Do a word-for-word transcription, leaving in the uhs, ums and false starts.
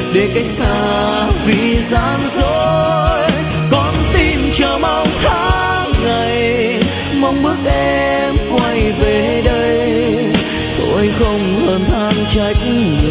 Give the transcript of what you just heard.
để cách xa vì gian dối. Con tim chờ mong tháng ngày, mong bước em quay về đây. Tôi không hơn than trách